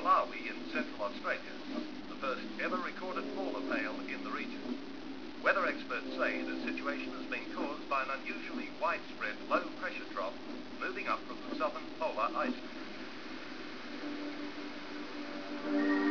Malawi in central Australia, the first ever recorded fall of hail in the region. Weather experts say the situation has been caused by an unusually widespread low-pressure trough moving up from the southern polar ice.